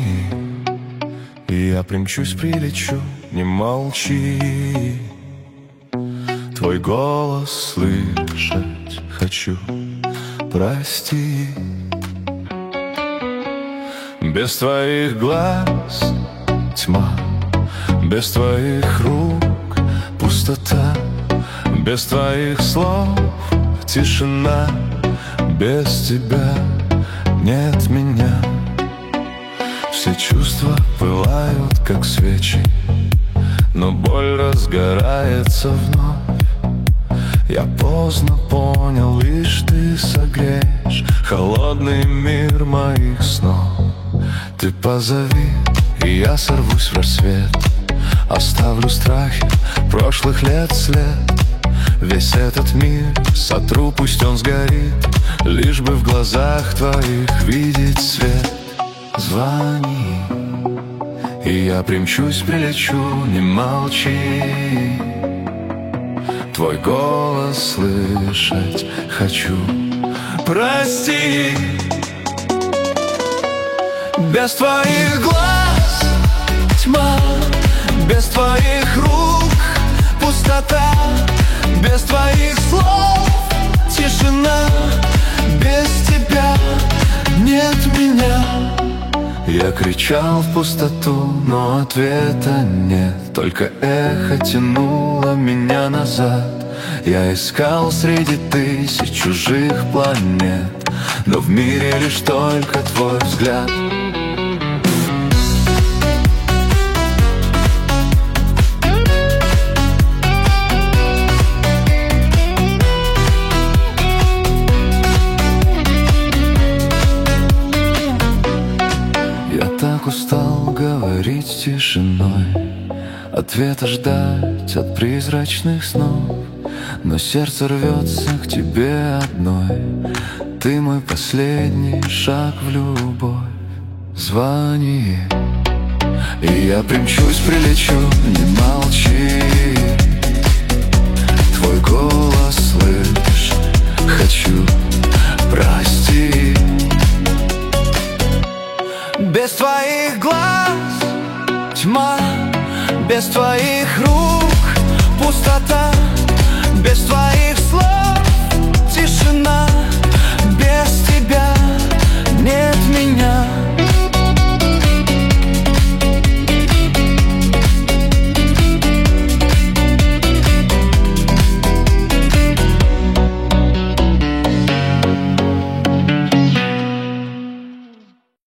Звони, и я примчусь, прилечу, не молчи. Твой голос слышать хочу, прости. Без твоих глаз тьма, без твоих рук пустота, без твоих слов тишина, без тебя нет меня. Все чувства пылают, как свечи, но боль разгорается вновь. Я поздно понял, лишь ты согреешь холодный мир моих снов. Ты позови, и я сорвусь в рассвет, оставлю страхи прошлых лет след. Весь этот мир сотру, пусть он сгорит, лишь бы в глазах твоих видеть свет. Звони, и я примчусь, прилечу, не молчи. Твой голос слышать хочу, прости. Без твоих глаз тьма, без твоих рук пустота, без твоих слов тишина, без тебя нет меня. Я кричал в пустоту, но ответа нет, только эхо тянуло меня назад. Я искал среди тысяч чужих планет, но в мире лишь только твой взгляд. Так устал говорить тишиной, ответа ждать от призрачных снов, но сердце рвется к тебе одной. Ты мой последний шаг в любовь. Звони, и я примчусь, прилечу, не молчи. Твой голос слышь хочу, прости. Без твоих глаз тьма, без твоих рук пустота, без твоих